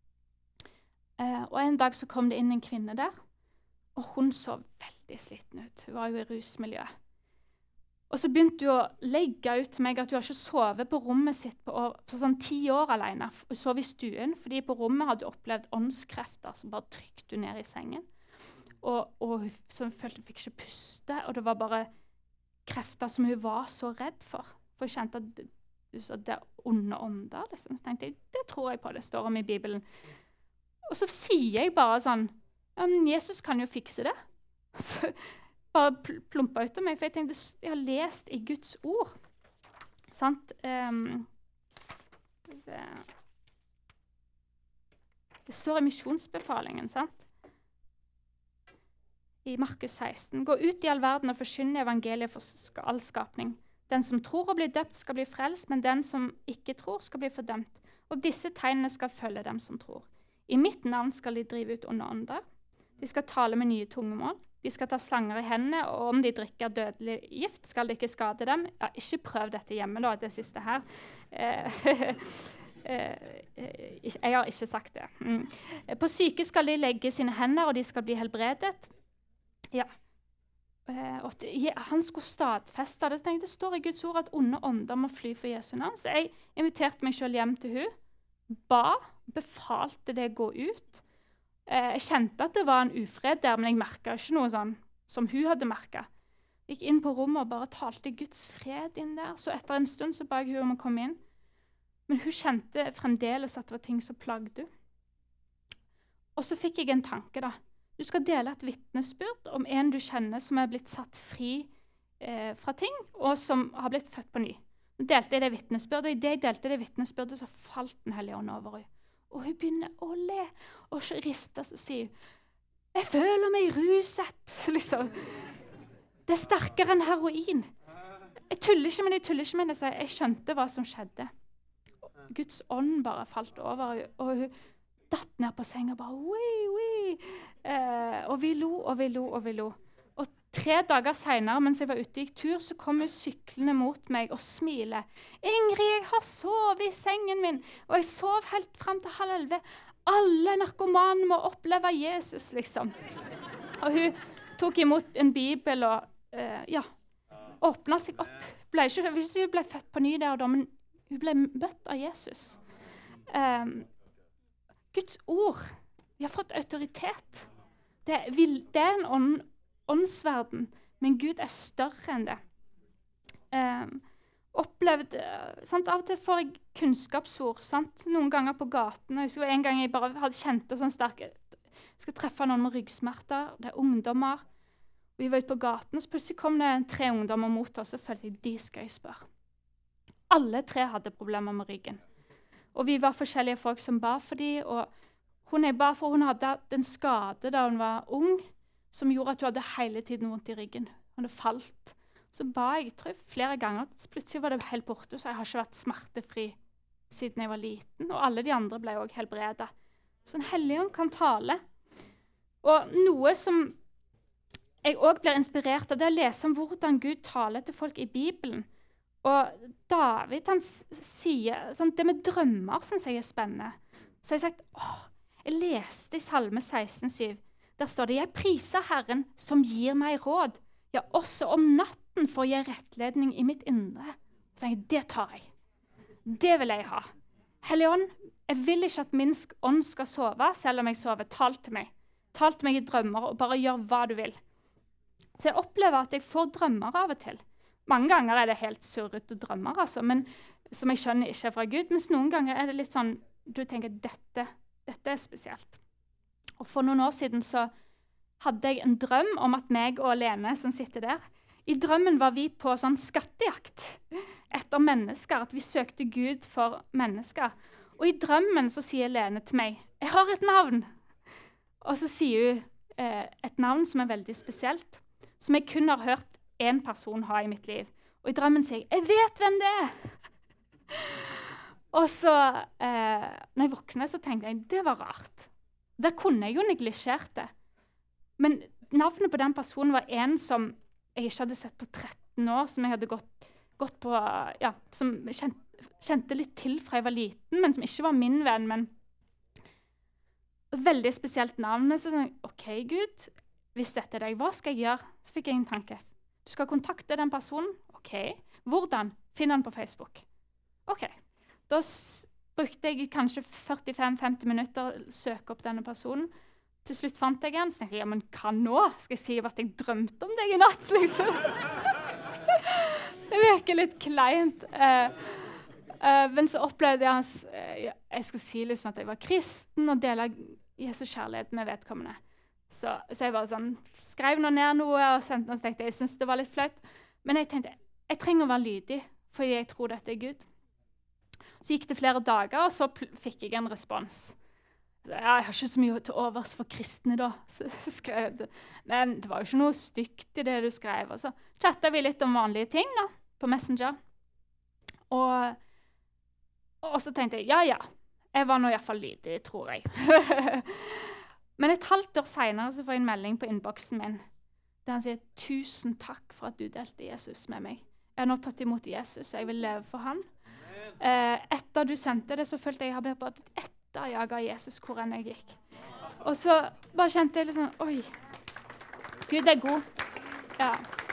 Og en dag så kom det inn en kvinne der, og hun så veldig sliten ut. Hun var jo i rusmiljøet. Og så begynte hun å legge ut til meg at hun har ikke sovet på rommet sitt på sånn 10 år alene. Hun sov i stuen, fordi på rommet hadde hun opplevd åndskrefter som bare trykte hun ned i sengen. Og hun følte hun fikk ikke puste, og det var bare krefter som hun var så redd for. For jeg kjente at det er onde ånder, liksom. Så tenkte jeg, det tror jeg på, det står om i Bibelen. Og så sier jeg bare sånn, Jesus kan jo fikse det. Så bare plumpa ut av meg, for jeg tenkte, jeg har lest i Guds ord. Sant? Det står i misjonsbefalingen, sant? I Markus 16. Gå ut i all verden og forkynne evangeliet for all skapning. Den som tror og blir døpt skal bli frelst, men den som ikke tror skal bli fordømt. Og disse tegnene skal følge dem som tror. I mitt navn skal de drive ut onde ånder. De skal tale med nye tungemål. De skal ta slanger i hendene, og om de drikker dødelig gift, skal det ikke skade dem. Ja, ikke prøv dette hjemme, da, det siste her. Jeg har ikke sagt det. På syke skal de legge sine hender, og de skal bli helbredet. Ja. Han skulle stadfeste det. Så tenkte jeg, det står i Guds ord at onde ånder må fly for Jesu navn. Så jeg inviterte meg selv hjem til hun, befalte det gå ut. Jeg kjente at det var en ufred der, men jeg merket ikke noe sånn som hun hadde merket. Jeg gikk inn på rommet og bare talte Guds fred inn der. Så etter en stund så ba jeg hun om å komme inn. Men hun kjente fremdeles at det var ting som plagde henne. Og så fikk jeg en tanke da. Du skal dele et vitnesbyrd om en du kjenner som er blitt satt fri fra ting, og som har blitt født på ny. Nå delte jeg det vitnesbyrdet, og i det jeg delte det vitnesbyrdet, så falt Den hellige ånd over henne. Og hun begynner å le, og så rister og sier, jeg føler meg ruset, liksom. Det er sterkere enn heroin. Jeg tuller ikke med det, så jeg skjønte hva som skjedde. Guds ånd bare falt over henne, og hun datt ned på senga og bare, og vi lo. Og 3 dager senere, mens jeg var ute i tur, så kom hun syklende mot meg og smiler. Ingrid, jeg har sovet i sengen min, og jeg sov helt frem til 10:30. Alle narkomane må oppleve Jesus, liksom. Og hun tok imot en bibel og åpnet seg opp. Jeg vil ikke si hun ble født på ny der og da, men hun ble møtt av Jesus. Guds ord, vi har fått autoritet. Det er en åndsverden, men Gud er større enn det. Av og til får jeg kunnskapsord, sant? Noen ganger på gaten. Jeg husker en gang jeg bare hadde kjent det sånn sterkt. Jeg skal treffe noen med ryggsmerter, det er ungdommer. Vi var ute på gaten, og så plutselig kom det 3 ungdommer mot oss, og følte jeg, de skal jeg spørre. Alle 3 hadde problemer med ryggen. Og vi var forskjellige folk som ba for dem, og hun jeg ba for, hun hadde hatt en skade da hun var ung, som gjorde at hun hadde hele tiden vondt i ryggen. Hun hadde falt. Så ba jeg, tror jeg, flere ganger. Plutselig var det helt borte, så jeg har ikke vært smertefri siden jeg var liten. Og alle de andre ble også helbredet. Så Den hellige ånd kan tale. Og noe som jeg også blir inspirert av, det er å lese om hvordan Gud taler til folk i Bibelen. Og David, han sier, sånn, det med drømmer synes jeg er spennende. Så jeg har sagt, jeg leste i Salme 16,7. Der står det, jeg priser Herren som gir meg råd. Ja, også om natten får jeg rettledning i mitt indre. Så tenker jeg, det tar jeg. Det vil jeg ha. Hellige ånd, jeg vil ikke at min ånd skal sove, selv om jeg sover. Tal til meg. Tal til meg i drømmer, og bare gjør hva du vil. Så jeg opplever at jeg får drømmer av og til. Mange ganger er det helt surrete drømmer, altså, men, som jeg skjønner ikke er fra Gud. Mens noen ganger er det litt sånn, du tenker, dette er spesielt. Og for noen år siden så hadde jeg en drøm om at meg og Lene som sitter der, i drømmen var vi på sånn skattejakt etter mennesker, at vi søkte Gud for mennesker. Og i drømmen så sier Lene til meg, jeg har et navn. Og så sier hun et navn som er veldig spesielt, som jeg kun har hørt en person ha i mitt liv. Og i drømmen sier jeg vet hvem det er! Og så, når jeg våkner, så tenkte jeg, det var rart. Der kunne jeg jo neglisjert det. Men navnet på den personen var en som jeg ikke hadde sett på 13 år, som jeg hadde gått på, som kjente litt til fra jeg var liten, men som ikke var min venn, men veldig spesielt navn. Men så sa jeg, ok Gud, hvis dette er deg, hva skal jeg gjøre? Så fikk jeg en tanke. Du skal kontakte den personen. Ok. Hvordan? Finn den på Facebook. Ok. Da brukte jeg kanskje 45-50 minutter å søke opp denne personen. Til slutt fant jeg den, så tenkte jeg, ja, men hva nå? Skal jeg si at jeg drømte om deg i natt, liksom? Det virker litt kleint. Men så opplevde jeg skulle si liksom at jeg var kristen og dele Jesus kjærlighet med vedkommende. Så jeg bare sånn, skrev ned noe og sendte noe, så tenkte jeg synes det var litt flaut. Men jeg tenkte, jeg trenger å være lydig, fordi jeg tror dette er Gud. Så gikk det flere dager, og så fikk jeg en respons. Så, jeg har ikke så mye til overs for kristne da, så skrev jeg det. Men det var jo ikke noe stygt i det du skrev. Og så chattet vi litt om vanlige ting da, på Messenger. Og så tenkte jeg, ja, jeg var nå i hvert fall lydig, tror jeg. Men et halvt år senere så får jeg en melding på innboksen min, der han sier, 1000 takk for at du delte Jesus med meg. Jeg har nå tatt imot Jesus, og jeg vil leve for han. Etter du sendte det, så følte jeg hadde bare etterjaget av Jesus hvor enn jeg gikk. Og så bare kjente jeg liksom, oi, Gud er god. Ja.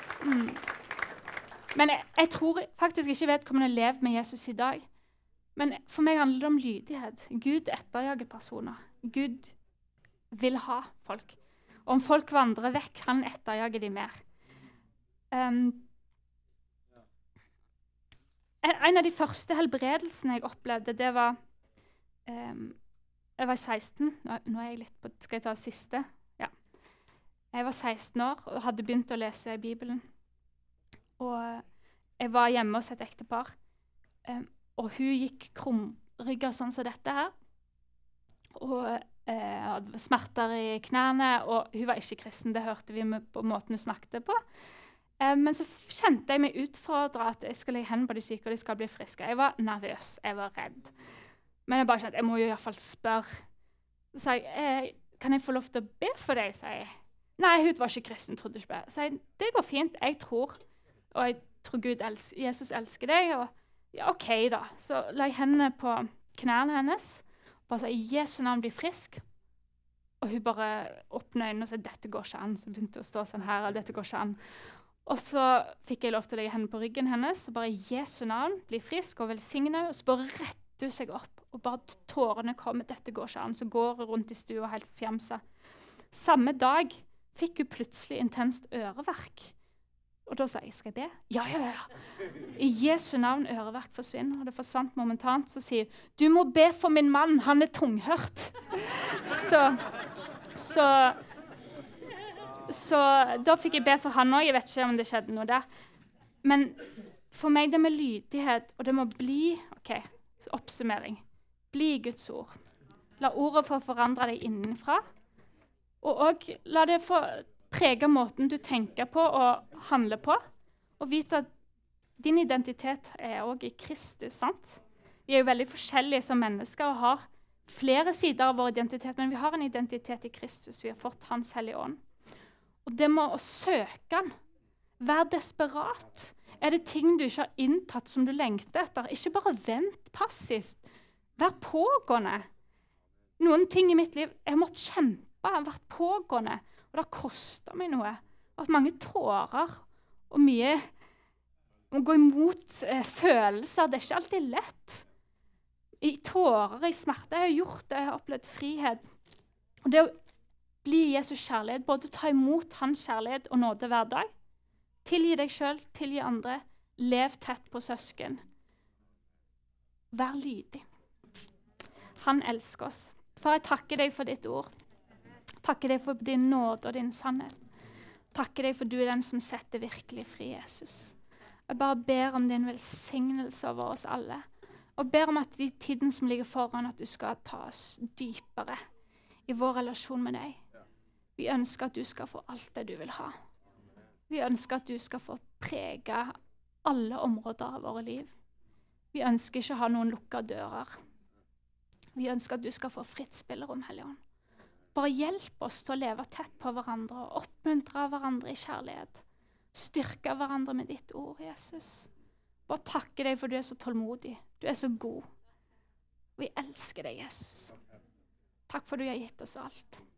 Men jeg tror faktisk ikke vedkommende lever med Jesus i dag. Men for meg handler det om lydighet. Gud etterjager personer. Gud vil ha folk. Og om folk vandrer vekk, han etterjager de mer. En av de første helbredelsene jeg opplevde, det var jeg var 16. Nå er jeg litt på, skal jeg ta siste? Ja. Jeg var 16 år og hadde begynt å lese Bibelen. Og jeg var hjemme hos et ektepar, og hun gikk krumrygget sånn som dette her. Og hadde smerter i knærne, og hun var ikke kristen, det hørte vi på måten hun snakket på. Men så kjente jeg meg utfordret at jeg skal legge hendene på de syke, og de skal bli friske. Jeg var nervøs, jeg var redd. Men jeg bare kjente, jeg må jo i hvert fall spørre. Så sa jeg, kan jeg få lov til å be for deg, sa jeg. Nei, hun var ikke kristen, trodde ikke på det. Så sa jeg, det går fint, jeg tror. Og jeg tror Jesus elsker deg, og ja, ok da. Så la jeg hendene på knærne hennes, og bare sa, i Jesu navn bli frisk. Og hun bare åpnet øynene og sa, dette går ikke an. Så begynte hun å stå sånn her, og dette går ikke an. Og så fikk jeg lov til å legge hendene på ryggen hennes, og bare i Jesu navn bli frisk og velsigne, og så bare rette hun seg opp, og bare tårene kom, dette går ikke an. Så går hun rundt i stua helt fjamsa. Samme dag fikk hun plutselig intenst øreverk. Og da sa jeg, skal jeg be? Ja. I Jesu navn øreverk forsvinner, og det forsvant momentant. Så sier hun, du må be for min mann, han er tunghørt. Så da fikk jeg be for han også. Jeg vet ikke om det skjedde noe der. Men for meg det med lydighet, og det må bli, så oppsummering, bli Guds ord. La ordet få forandre deg innenfra, og også la det få prege måten du tenker på og handler på, og vite at din identitet er også i Kristus, sant? Vi er jo veldig forskjellige som mennesker og har flere sider av vår identitet, men vi har en identitet i Kristus. Vi har fått Hans Hellige Ånd. Og det må å søke han. Vær desperat. Er det ting du ikke har inntatt som du lengter etter? Ikke bare vent passivt. Vær pågående. Noen ting i mitt liv, jeg har måttet kjempe, jeg har vært pågående, og det har kostet meg noe. Jeg har hatt mange tårer, og mye å gå imot følelser. Det er ikke alltid lett. I tårer, i smerte, jeg har gjort det, jeg har opplevd frihet. Og det å bli Jesus kjærlighet, både ta imot hans kjærlighet og nåde hver dag. Tilgi deg selv, tilgi andre. Lev tett på søsken. Vær lydig. Han elsker oss. Far, jeg takker deg for ditt ord. Takker deg for din nåde og din sannhet. Takker deg for du er den som setter virkelig fri, Jesus. Jeg bare ber om din velsignelse over oss alle. Og ber om at i tiden som ligger foran, at du skal ta oss dypere i vår relasjon med deg. Vi ønsker at du skal få alt det du vil ha. Vi ønsker at du skal få prege alle områder av våre liv. Vi ønsker ikke å ha noen lukkede dører. Vi ønsker at du skal få fritt spillerom, Hellige Ånd. Bare hjelp oss til å leve tett på hverandre og oppmuntre hverandre i kjærlighet. Styrke hverandre med ditt ord, Jesus. Bare takke deg for du er så tålmodig. Du er så god. Vi elsker deg, Jesus. Takk for du har gitt oss alt.